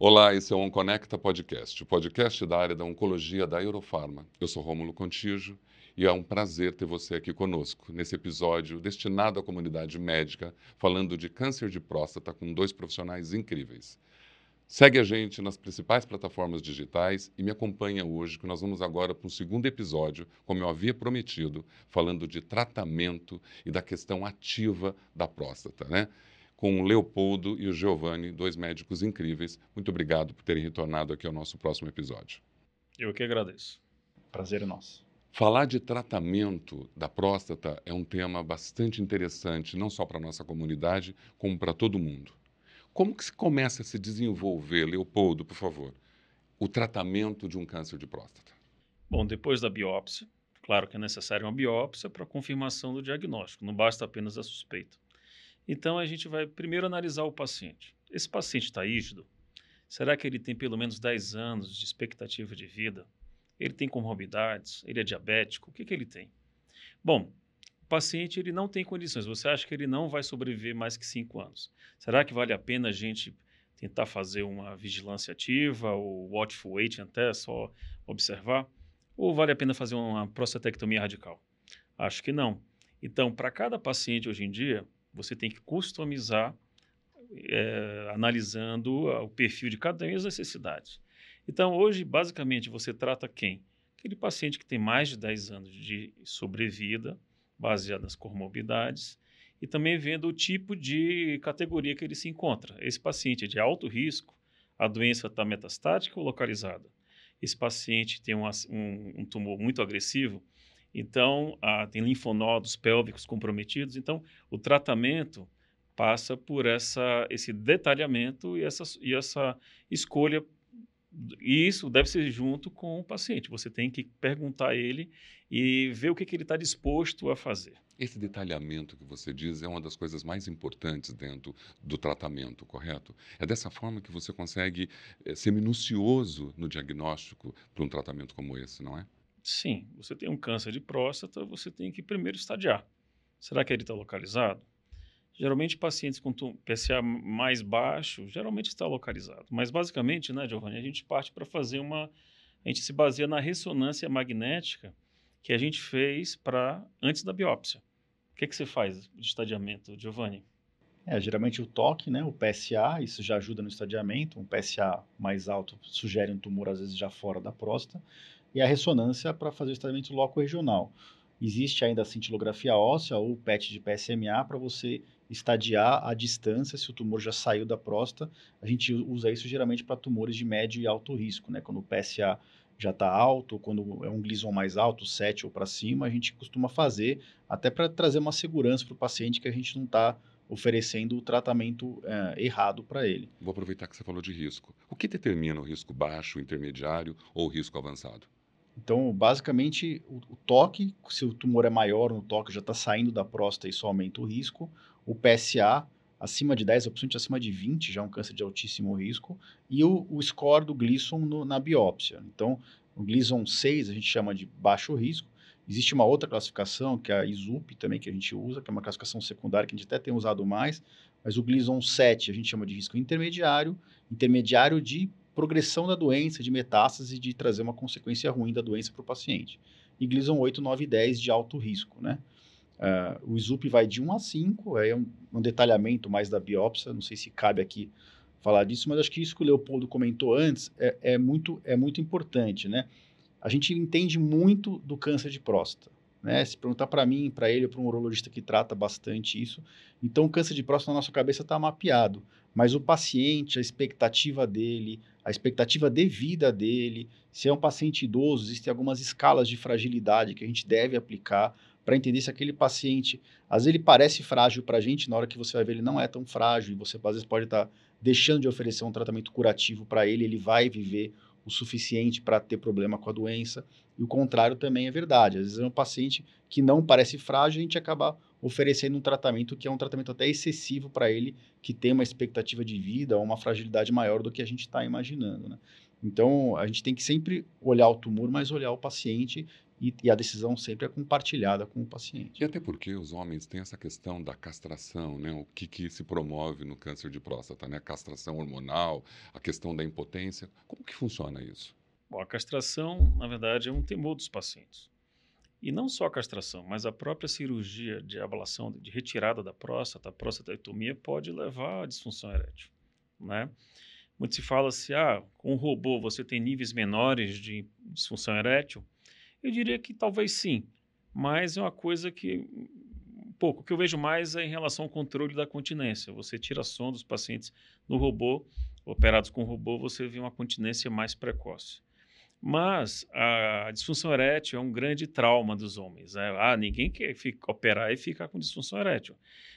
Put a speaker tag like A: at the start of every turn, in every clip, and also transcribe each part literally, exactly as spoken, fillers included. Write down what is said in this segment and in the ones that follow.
A: Olá, esse é o OnConecta Podcast, o podcast da área da oncologia da Eurofarma. Eu sou Rômulo Contígio e é um prazer ter você aqui conosco nesse episódio destinado à comunidade médica, falando de câncer de próstata com dois profissionais incríveis. Segue a gente nas principais plataformas digitais e me acompanha hoje, que nós vamos agora para um segundo episódio, como eu havia prometido, falando de tratamento e da questão ativa da próstata, né? Com o Leopoldo e o Giovanni, dois médicos incríveis. Muito obrigado por terem retornado aqui ao nosso próximo episódio.
B: Eu que agradeço.
C: Prazer é nosso.
A: Falar de tratamento da próstata é um tema bastante interessante, não só para a nossa comunidade, como para todo mundo. Como que se começa a se desenvolver, Leopoldo, por favor, o tratamento de um câncer de próstata?
B: Bom, depois da biópsia, claro que é necessária uma biópsia para confirmação do diagnóstico, não basta apenas a suspeita. Então, a gente vai primeiro analisar o paciente. Esse paciente está rígido? Será que ele tem pelo menos dez anos de expectativa de vida? Ele tem comorbidades? Ele é diabético? O que, que ele tem? Bom, o paciente ele não tem condições. Você acha que ele não vai sobreviver mais que cinco anos? Será que vale a pena a gente tentar fazer uma vigilância ativa ou watchful waiting até só observar? Ou vale a pena fazer uma prostatectomia radical? Acho que não. Então, para cada paciente hoje em dia, você tem que customizar, é, analisando o perfil de cada uma e as necessidades. Então, hoje, basicamente, você trata quem? Aquele paciente que tem mais de dez anos de sobrevida, baseado nas comorbidades, e também vendo o tipo de categoria que ele se encontra. Esse paciente é de alto risco, a doença está metastática ou localizada? Esse paciente tem um, um, um tumor muito agressivo, então ah, tem linfonodos pélvicos comprometidos. Então, o tratamento passa por essa, esse detalhamento e essa, e essa escolha. E isso deve ser junto com o paciente. Você tem que perguntar a ele e ver o que, que ele está disposto a fazer.
A: Esse detalhamento que você diz é uma das coisas mais importantes dentro do tratamento, correto? É dessa forma que você consegue eh, ser minucioso no diagnóstico para um tratamento como esse, não é?
B: Sim, você tem um câncer de próstata, você tem que primeiro estadiar. Será que ele está localizado? Geralmente, pacientes com P S A mais baixo, geralmente está localizado. Mas, basicamente, né, Giovanni, a gente parte para fazer uma... A gente se baseia na ressonância magnética que a gente fez para antes da biópsia. O que, que você faz de estadiamento, Giovanni?
C: É, geralmente o toque, né, o P S A, isso já ajuda no estadiamento. Um P S A mais alto sugere um tumor, às vezes, já fora da próstata. E a ressonância para fazer o estadiamento loco-regional. Existe ainda a cintilografia óssea ou o P E T de P S M A para você estadiar a distância se o tumor já saiu da próstata. A gente usa isso geralmente para tumores de médio e alto risco, né? Quando o P S A já está alto, quando é um Gleason mais alto, sete ou para cima, a gente costuma fazer até para trazer uma segurança para o paciente que a gente não está oferecendo o tratamento é, errado para ele.
A: Vou aproveitar que você falou de risco. O que determina o risco baixo, intermediário ou risco avançado?
C: Então, basicamente, o, o toque, se o tumor é maior no toque, já está saindo da próstata, isso aumenta o risco. O P S A, acima de dez, ou principalmente acima de vinte, já é um câncer de altíssimo risco. E o, o score do Gleason no, na biópsia. Então, o Gleason seis a gente chama de baixo risco. Existe uma outra classificação, que é a I S U P também, que a gente usa, que é uma classificação secundária que a gente até tem usado mais. Mas o Gleason sete a gente chama de risco intermediário, intermediário de progressão da doença, de metástase, de trazer uma consequência ruim da doença para o paciente. E Gleason oito, nove e dez de alto risco, né? Uh, o I S U P vai de um a cinco, é um, um detalhamento mais da biópsia, não sei se cabe aqui falar disso, mas acho que isso que o Leopoldo comentou antes é, é, muito, é muito importante, né? A gente entende muito do câncer de próstata, né? Se perguntar para mim, para ele ou para um urologista que trata bastante isso, então o câncer de próstata na nossa cabeça está mapeado, mas o paciente, a expectativa dele, a expectativa de vida dele, se é um paciente idoso, existem algumas escalas de fragilidade que a gente deve aplicar para entender se aquele paciente, às vezes ele parece frágil para a gente, na hora que você vai ver ele não é tão frágil, e você às vezes pode estar tá deixando de oferecer um tratamento curativo para ele, ele vai viver o suficiente para ter problema com a doença, e o contrário também é verdade. Às vezes é um paciente que não parece frágil, a gente acaba oferecendo um tratamento que é um tratamento até excessivo para ele, que tem uma expectativa de vida ou uma fragilidade maior do que a gente está imaginando, né? Então, a gente tem que sempre olhar o tumor, mas olhar o paciente e, e a decisão sempre é compartilhada com o paciente.
A: E até porque os homens têm essa questão da castração, né? O que, que se promove no câncer de próstata, né? A castração hormonal, a questão da impotência. Como que funciona isso?
B: Bom, a castração, na verdade, é um temor dos pacientes. E não só a castração, mas a própria cirurgia de ablação, de retirada da próstata, a prostatectomia, pode levar à disfunção erétil, né? Muito se fala assim, ah, com o robô você tem níveis menores de disfunção erétil. Eu diria que talvez sim, mas é uma coisa que, um pouco, o que eu vejo mais é em relação ao controle da continência. Você tira som dos pacientes no robô, operados com robô, você vê uma continência mais precoce. Mas a disfunção erétil é um grande trauma dos homens, né? Ah, ninguém quer ficar, operar e ficar com disfunção erétil.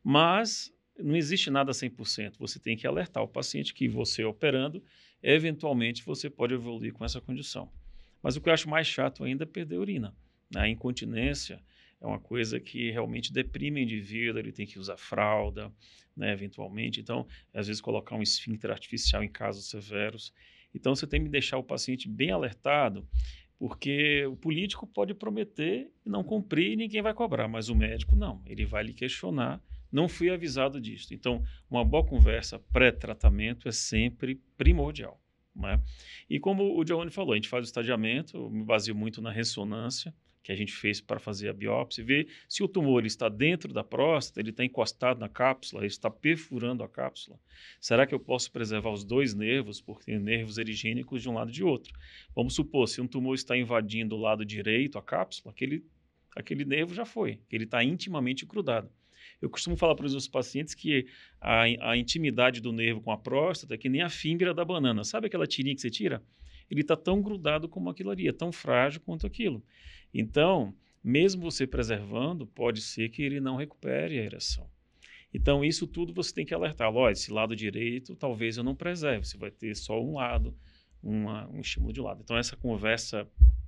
B: Mas não existe nada cem por cento. Você tem que alertar o paciente que você operando, eventualmente você pode evoluir com essa condição. Mas o que eu acho mais chato ainda é perder urina, né? A incontinência é uma coisa que realmente deprime o indivíduo, ele tem que usar fralda, né, eventualmente. Então, às vezes colocar um esfíncter artificial em casos severos. Então, você tem que deixar o paciente bem alertado, porque o político pode prometer e não cumprir e ninguém vai cobrar, mas o médico não, ele vai lhe questionar, não fui avisado disso. Então, uma boa conversa pré-tratamento é sempre primordial, né? E como o Giovanni falou, a gente faz o estadiamento, eu me baseio muito na ressonância, que a gente fez para fazer a biópsia, e ver se o tumor está dentro da próstata, ele está encostado na cápsula, ele está perfurando a cápsula. Será que eu posso preservar os dois nervos, porque tem nervos erigênicos de um lado e de outro? Vamos supor, se um tumor está invadindo o lado direito, a cápsula, aquele, aquele nervo já foi, ele está intimamente grudado. Eu costumo falar para os meus pacientes que a, a intimidade do nervo com a próstata é que nem a fímbria da banana. Sabe aquela tirinha que você tira? Ele está tão grudado como aquilo ali, é tão frágil quanto aquilo. Então, mesmo você preservando, pode ser que ele não recupere a ereção. Então, isso tudo você tem que alertar. Olha, esse lado direito, talvez eu não preserve. Você vai ter só um lado, uma, um estímulo de um lado. Então, essa conversa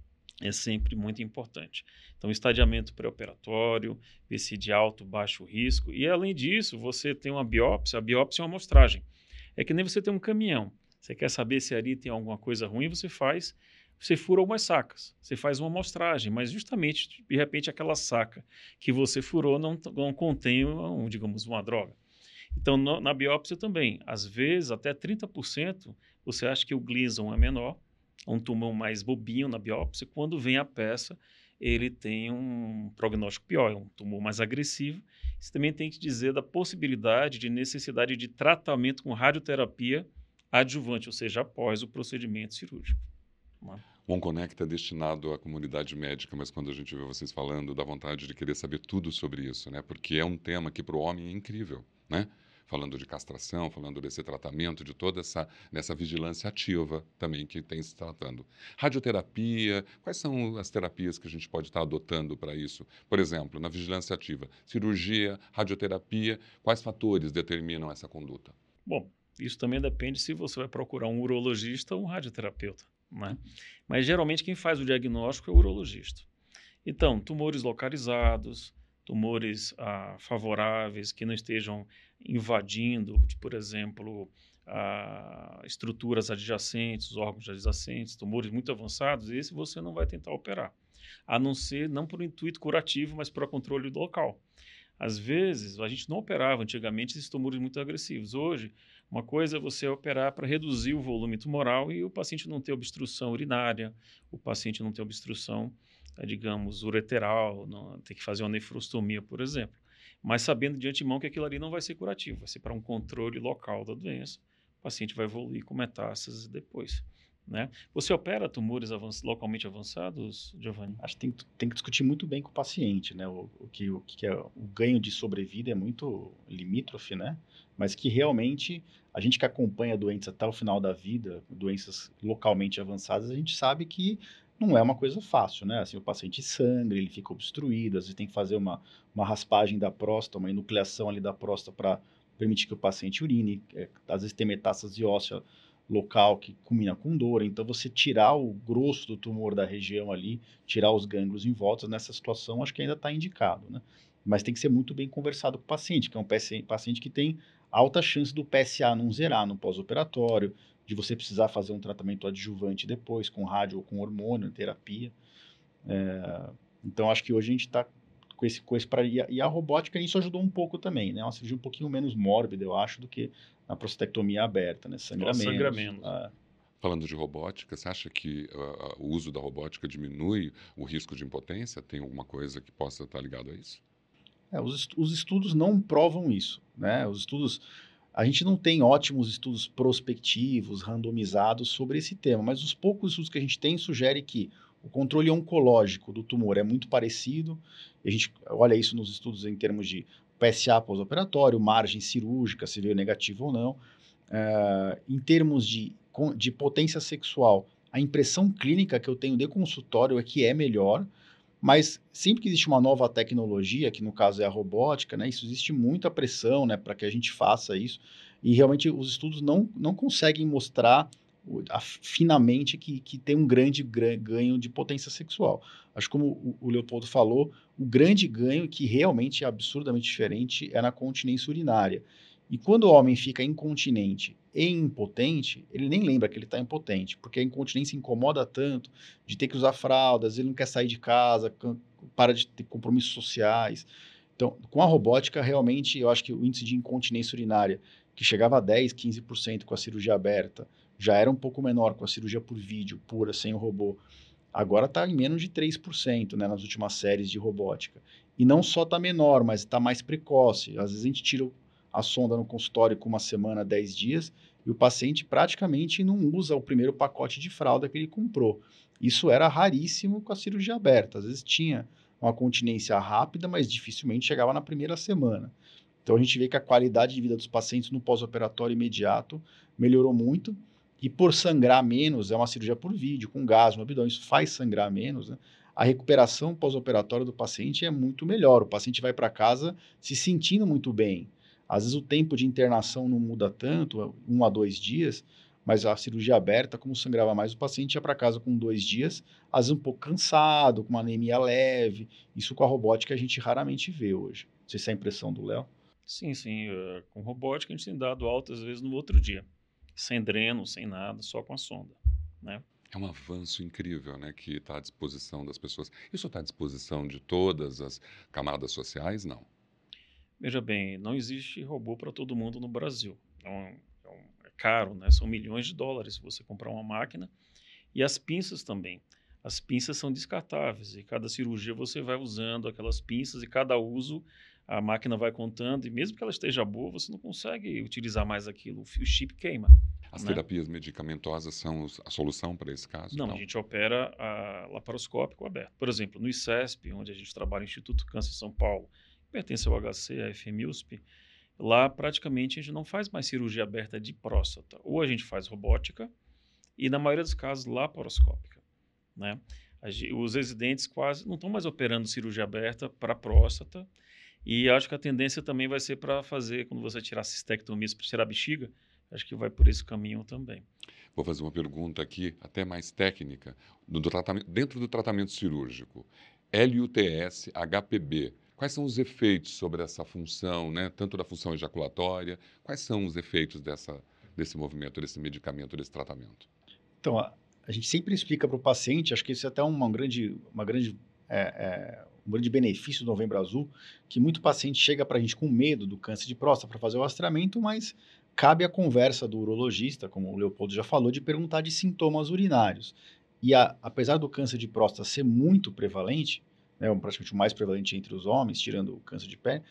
B: é sempre muito importante. Então, estadiamento pré-operatório, ver se de alto, baixo risco. E, além disso, você tem uma biópsia. A biópsia é uma amostragem. É que nem você tem um caminhão. Você quer saber se ali tem alguma coisa ruim, você faz... Você fura algumas sacas, você faz uma amostragem, mas justamente, de repente, aquela saca que você furou não, não contém, um, digamos, uma droga. Então, no, na biópsia também, às vezes, até trinta por cento, você acha que o Gleason é menor, um tumor mais bobinho na biópsia, quando vem a peça, ele tem um prognóstico pior, é um tumor mais agressivo. Você também tem que dizer da possibilidade de necessidade de tratamento com radioterapia adjuvante, ou seja, após o procedimento cirúrgico.
A: O OnConnect é destinado à comunidade médica, mas quando a gente vê vocês falando, dá vontade de querer saber tudo sobre isso, né? Porque é um tema que para o homem é incrível, né? Falando de castração, falando desse tratamento, de toda essa, nessa vigilância ativa também que tem se tratando. Radioterapia, quais são as terapias que a gente pode estar adotando para isso? Por exemplo, na vigilância ativa, cirurgia, radioterapia, quais fatores determinam essa conduta?
B: Bom, isso também depende se você vai procurar um urologista ou um radioterapeuta, né? Mas geralmente quem faz o diagnóstico é o urologista. Então, tumores localizados, tumores ah, favoráveis que não estejam invadindo, por exemplo, ah, estruturas adjacentes, órgãos adjacentes, tumores muito avançados, esse você não vai tentar operar, a não ser, não por um intuito curativo, mas para controle do local. Às vezes, a gente não operava antigamente esses tumores muito agressivos. Hoje, uma coisa é você operar para reduzir o volume tumoral e o paciente não ter obstrução urinária, o paciente não ter obstrução, digamos, ureteral, não, ter que fazer uma nefrostomia, por exemplo. Mas sabendo de antemão que aquilo ali não vai ser curativo, vai ser para um controle local da doença. O paciente vai evoluir com metástases depois, né? Você opera tumores avanç- localmente avançados, Giovanni?
C: Acho que tem, tem que discutir muito bem com o paciente, né? O, o, que, o que é o ganho de sobrevida é muito limítrofe, né? Mas que realmente a gente que acompanha doentes até o final da vida, doenças localmente avançadas, a gente sabe que não é uma coisa fácil, né? Assim, o paciente sangra, ele fica obstruído, às vezes tem que fazer uma, uma raspagem da próstata, uma enucleação ali da próstata para permitir que o paciente urine. É, às vezes tem metástase óssea local que culmina com dor, então você tirar o grosso do tumor da região ali, tirar os gânglios em volta, nessa situação acho que ainda está indicado, né? Mas tem que ser muito bem conversado com o paciente, que é um paciente que tem alta chance do P S A não zerar no pós-operatório, de você precisar fazer um tratamento adjuvante depois, com rádio ou com hormônio, terapia. É, então, acho que hoje a gente está com esse, com esse pra, e, a, e a robótica isso ajudou um pouco também, né? É uma cirurgia um pouquinho menos mórbida, eu acho, do que a prostatectomia aberta, né? Sangra menos.
B: Sangra menos.
C: Ah,
A: Falando de robótica, você acha que uh, o uso da robótica diminui o risco de impotência? Tem alguma coisa que possa estar ligado a isso?
C: É, os, os estudos não provam isso, né? Os estudos, a gente não tem ótimos estudos prospectivos, randomizados sobre esse tema, mas os poucos estudos que a gente tem sugerem que o controle oncológico do tumor é muito parecido, e a gente olha isso nos estudos em termos de P S A pós-operatório, margem cirúrgica, se veio negativo ou não. Uh, em termos de, de potência sexual, a impressão clínica que eu tenho de consultório é que é melhor, mas sempre que existe uma nova tecnologia, que no caso é a robótica, né, isso existe muita pressão, né, para que a gente faça isso, e realmente os estudos não, não conseguem mostrar finamente que, que tem um grande ganho de potência sexual. Acho que como o, o Leopoldo falou, o grande ganho que realmente é absurdamente diferente é na continência urinária. E quando o homem fica incontinente e impotente, ele nem lembra que ele está impotente, porque a incontinência incomoda tanto de ter que usar fraldas, ele não quer sair de casa, para de ter compromissos sociais. Então, com a robótica, realmente, eu acho que o índice de incontinência urinária, que chegava a dez, quinze por cento com a cirurgia aberta, já era um pouco menor com a cirurgia por vídeo, pura, sem o robô. Agora está em menos de três por cento, né, nas últimas séries de robótica. E não só está menor, mas está mais precoce. Às vezes a gente tira a sonda no consultório com uma semana, dez dias, e o paciente praticamente não usa o primeiro pacote de fralda que ele comprou. Isso era raríssimo com a cirurgia aberta. Às vezes tinha uma continência rápida, mas dificilmente chegava na primeira semana. Então a gente vê que a qualidade de vida dos pacientes no pós-operatório imediato melhorou muito. E por sangrar menos, é uma cirurgia por vídeo, com gás no abdômen, isso faz sangrar menos, né? A recuperação pós-operatória do paciente é muito melhor. O paciente vai para casa se sentindo muito bem. Às vezes o tempo de internação não muda tanto, um a dois dias, mas a cirurgia aberta, como sangrava mais, o paciente ia para casa com dois dias, às vezes um pouco cansado, com uma anemia leve. Isso com a robótica a gente raramente vê hoje. Não sei se é a impressão do Léo.
B: Sim, sim. Uh, com robótica a gente tem dado alta, às vezes, no outro dia. Sem dreno, sem nada, só com a sonda, né?
A: É um avanço incrível, né, que está à disposição das pessoas. Isso está à disposição de todas as camadas sociais? Não.
B: Veja bem, não existe robô para todo mundo no Brasil. É, um, é, um, é caro, né? São milhões de dólares se você comprar uma máquina. E as pinças também. As pinças são descartáveis e cada cirurgia você vai usando aquelas pinças e cada uso a máquina vai contando, e mesmo que ela esteja boa, você não consegue utilizar mais aquilo, o chip queima.
A: As
B: né?
A: terapias medicamentosas são a solução para esse caso?
B: Não,
A: Não,
B: a gente opera a laparoscópico aberto. Por exemplo, no I C E S P, onde a gente trabalha, Instituto Câncer em São Paulo, que pertence ao H C, a F M U S P, lá praticamente a gente não faz mais cirurgia aberta de próstata. Ou a gente faz robótica e, na maioria dos casos, laparoscópica. Né? Os residentes quase não estão mais operando cirurgia aberta para próstata. E acho que a tendência também vai ser para fazer, quando você tirar cistectomia, para tirar a bexiga, acho que vai por esse caminho também.
A: Vou fazer uma pergunta aqui, até mais técnica. Do, do tratamento, dentro do tratamento cirúrgico, L U T S, H P B, quais são os efeitos sobre essa função, né? Tanto da função ejaculatória, quais são os efeitos dessa, desse movimento, desse medicamento, desse tratamento?
C: Então, a, a gente sempre explica para o paciente, acho que isso é até uma grande... Uma grande é, é, um grande benefício do Novembro Azul, que muito paciente chega para a gente com medo do câncer de próstata para fazer o rastreamento, mas cabe a conversa do urologista, como o Leopoldo já falou, de perguntar de sintomas urinários. E a, apesar do câncer de próstata ser muito prevalente, né, praticamente o mais prevalente entre os homens, tirando o câncer de pele,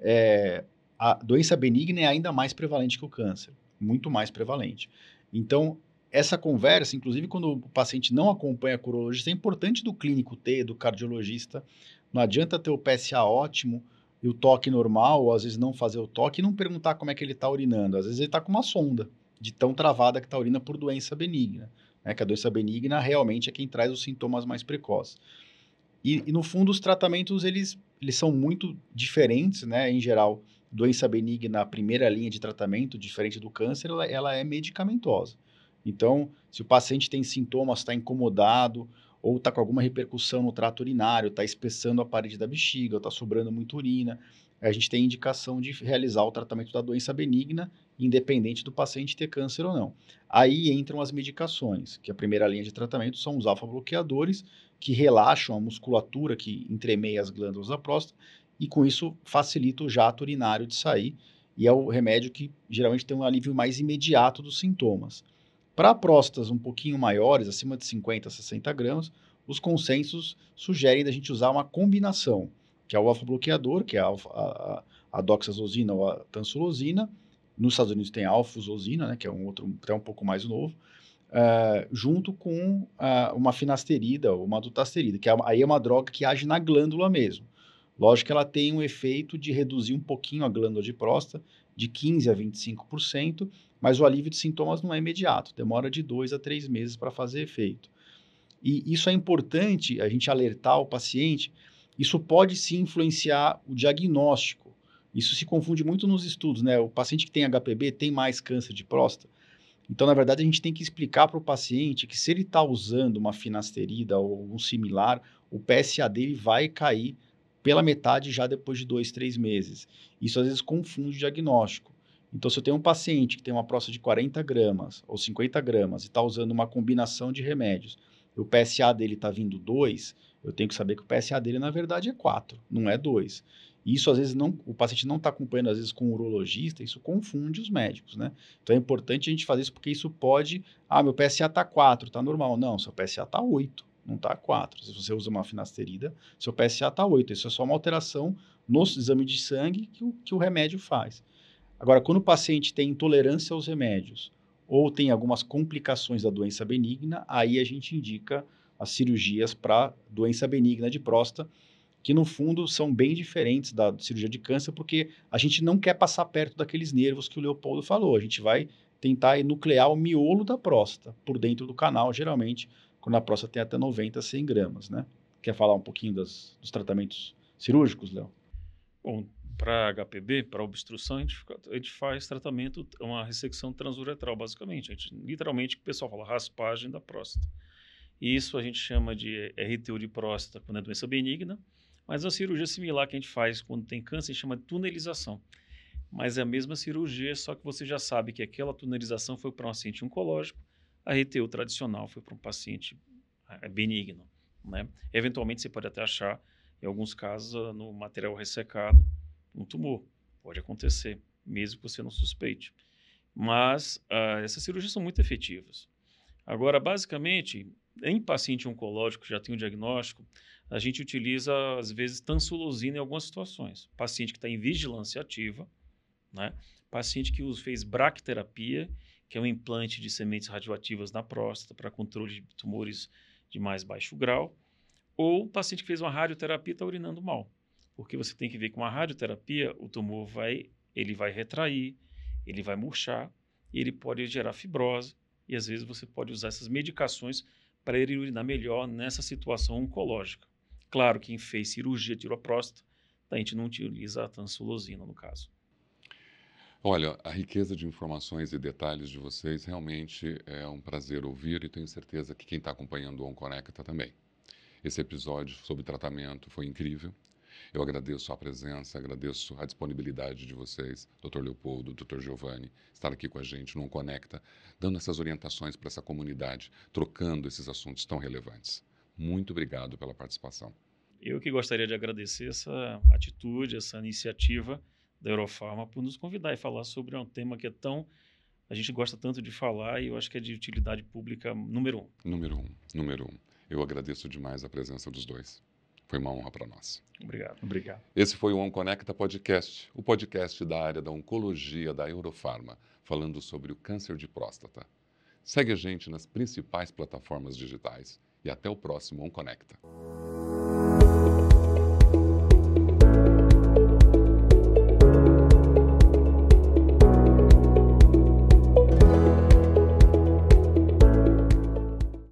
C: é, a doença benigna é ainda mais prevalente que o câncer, muito mais prevalente. Então, essa conversa, inclusive quando o paciente não acompanha com o urologista, é importante do clínico ter, do cardiologista. Não adianta ter o P S A ótimo e o toque normal, ou às vezes não fazer o toque e não perguntar como é que ele está urinando. Às vezes ele está com uma sonda, de tão travada que está a urina por doença benigna. Né? Que a doença benigna realmente é quem traz os sintomas mais precoces. E, e no fundo, os tratamentos, eles, eles são muito diferentes, né? Em geral, doença benigna, a primeira linha de tratamento, diferente do câncer, ela, ela é medicamentosa. Então, se o paciente tem sintomas, está incomodado, ou está com alguma repercussão no trato urinário, está espessando a parede da bexiga, ou está sobrando muita urina, a gente tem indicação de realizar o tratamento da doença benigna, independente do paciente ter câncer ou não. Aí entram as medicações, que a primeira linha de tratamento são os alfa-bloqueadores, que relaxam a musculatura que entremeia as glândulas da próstata, e com isso facilita o jato urinário de sair, e é o remédio que geralmente tem um alívio mais imediato dos sintomas. Para próstatas um pouquinho maiores, acima de cinquenta, sessenta gramas, os consensos sugerem da gente usar uma combinação, que é o alfa-bloqueador, que é a, alfa, a, a doxazosina ou a tansulosina. Nos Estados Unidos tem a alfuzosina, né, que é um outro, até um pouco mais novo, uh, junto com uh, uma finasterida ou uma dutasterida, que é, aí é uma droga que age na glândula mesmo. Lógico que ela tem um efeito de reduzir um pouquinho a glândula de próstata, de quinze a vinte e cinco por cento, mas o alívio de sintomas não é imediato, demora de dois a três meses para fazer efeito. E isso é importante, a gente alertar o paciente, isso pode sim influenciar o diagnóstico. Isso se confunde muito nos estudos, né? O paciente que tem H P V tem mais câncer de próstata. Então, na verdade, a gente tem que explicar para o paciente que se ele está usando uma finasterida ou um similar, o P S A dele vai cair pela metade já depois de dois, três meses. Isso às vezes confunde o diagnóstico. Então, se eu tenho um paciente que tem uma próstata de quarenta gramas ou cinquenta gramas e está usando uma combinação de remédios, e o P S A dele está vindo dois, eu tenho que saber que o P S A dele, na verdade, é quatro, não é dois. E isso, às vezes, não, o paciente não está acompanhando, às vezes, com o urologista, isso confunde os médicos, né? Então, é importante a gente fazer isso, porque isso pode... Ah, meu P S A está quatro, está normal. Não, seu P S A está oito, não está quatro. Se você usa uma finasterida, seu P S A está oito. Isso é só uma alteração no exame de sangue que o, que o remédio faz. Agora, quando o paciente tem intolerância aos remédios ou tem algumas complicações da doença benigna, aí a gente indica as cirurgias para doença benigna de próstata, que no fundo são bem diferentes da cirurgia de câncer, porque a gente não quer passar perto daqueles nervos que o Leopoldo falou. A gente vai tentar enuclear o miolo da próstata, por dentro do canal, geralmente, quando a próstata tem até noventa, cem gramas, né? Quer falar um pouquinho das, dos tratamentos cirúrgicos, Léo?
B: Bom, para H P V, para obstrução, a gente, a gente faz tratamento, uma ressecção transuretral, basicamente. A gente, literalmente, o pessoal fala raspagem da próstata. Isso a gente chama de R T U de próstata quando é doença benigna, mas uma cirurgia similar que a gente faz quando tem câncer, a gente chama de tunelização. Mas é a mesma cirurgia, só que você já sabe que aquela tunelização foi para um paciente oncológico, a R T U tradicional foi para um paciente benigno, né? Eventualmente você pode até achar, em alguns casos, no material ressecado, um tumor. Pode acontecer, mesmo que você não suspeite. Mas uh, essas cirurgias são muito efetivas. Agora, basicamente, em paciente oncológico que já tem um diagnóstico, a gente utiliza, às vezes, tansulosina em algumas situações. Paciente que está em vigilância ativa, né? Paciente que fez bracterapia, que é um implante de sementes radioativas na próstata para controle de tumores de mais baixo grau, ou paciente que fez uma radioterapia e está urinando mal. Porque você tem que ver que com a radioterapia, o tumor vai, ele vai retrair, ele vai murchar, e ele pode gerar fibrose, e às vezes você pode usar essas medicações para ele urinar melhor nessa situação oncológica. Claro, quem fez cirurgia tirou a próstata, a gente não utiliza a tansulosina no caso.
A: Olha, a riqueza de informações e detalhes de vocês realmente é um prazer ouvir e tenho certeza que quem está acompanhando o OnConecta também. Esse episódio sobre tratamento foi incrível. Eu agradeço a presença, agradeço a disponibilidade de vocês, doutor Leopoldo, doutor Giovanni, estar aqui com a gente no OnConecta, dando essas orientações para essa comunidade, trocando esses assuntos tão relevantes. Muito obrigado pela participação.
B: Eu que gostaria de agradecer essa atitude, essa iniciativa da Eurofarma por nos convidar e falar sobre um tema que é tão... A gente gosta tanto de falar e eu acho que é de utilidade pública número um.
A: Número um, número um. Eu agradeço demais a presença dos dois. Foi uma honra para nós.
B: Obrigado.
C: Obrigado.
A: Esse foi o OnConecta Podcast, o podcast da área da oncologia da Eurofarma, falando sobre o câncer de próstata. Segue a gente nas principais plataformas digitais e até o próximo OnConecta.